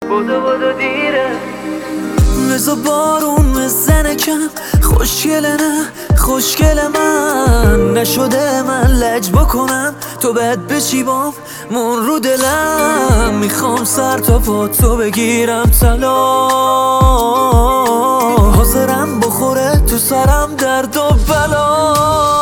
بدو دیره. بزا بارون بزنه کم، خوشگله نه خوشگل من نشده من لج بکنم تو بد بشی بام من رو دلم. میخوام سر تا پا تو بگیرم طلا، حاضرم بخوره تو سرم درد و بلا.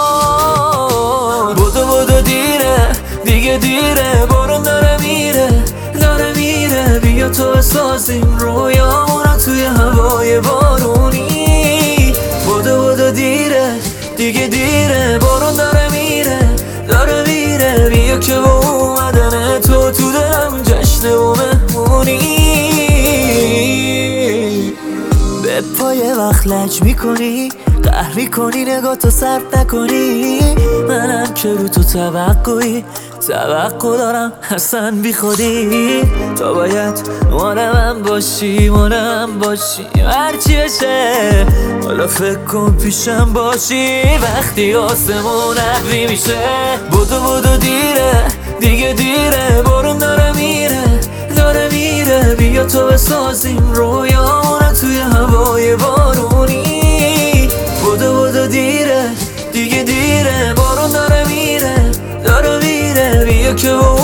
بدو دیره دیگه دیره، بارون داره میره بیا تو بسازیم رویامونو توی هوای بارونی. بدو دیره دیگه دیره، بارون داره میره بیا که با اومدن تو دلم جشن و مهمونی. به پای وقت لج میکنی، قهر میکنی، نگاه تو سرد نکنی. منم که رو تو توقع دارم اصلا بی خودی. تو باید مال من باشی هرچی بشه. حالا فکر کن پیشم باشی وقتی آسمون ابری میشه. بدو دیره دیگه دیره، بارون داره میره بیا تو بسازیم رویامونو توی هوای بارونی. بدو دیره دیگه دیره، بارون داره میره بیا که